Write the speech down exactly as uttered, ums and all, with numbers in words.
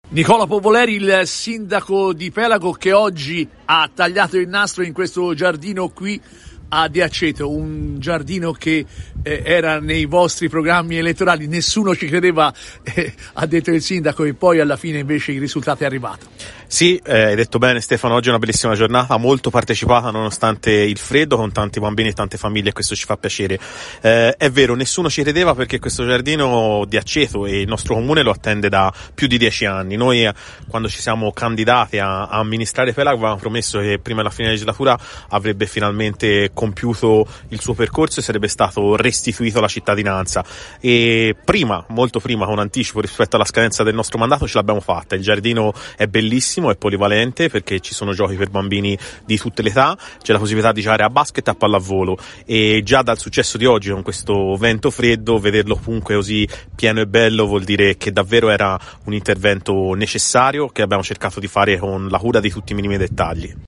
Nicola Povoleri, il sindaco di Pelago, che oggi ha tagliato il nastro in questo giardino qui a De Aceto, un giardino che eh, era nei vostri programmi elettorali, nessuno ci credeva, eh, ha detto il sindaco, e poi alla fine invece il risultato è arrivato. Sì, eh, hai detto bene Stefano, oggi è una bellissima giornata, molto partecipata nonostante il freddo, con tanti bambini e tante famiglie, e questo ci fa piacere. Eh, è vero, nessuno ci credeva perché questo giardino di Aceto e il nostro comune lo attende da più di dieci anni. Noi eh, quando ci siamo candidati a, a amministrare Pelago avevamo promesso che prima della fine legislatura avrebbe finalmente compiuto il suo percorso e sarebbe stato restituito alla cittadinanza, e prima, molto prima, con anticipo rispetto alla scadenza del nostro mandato, ce l'abbiamo fatta. Il giardino è bellissimo, è polivalente perché ci sono giochi per bambini di tutte le età, c'è la possibilità di giocare a basket e a pallavolo, e già dal successo di oggi, con questo vento freddo, vederlo comunque così pieno e bello vuol dire che davvero era un intervento necessario che abbiamo cercato di fare con la cura di tutti i minimi dettagli.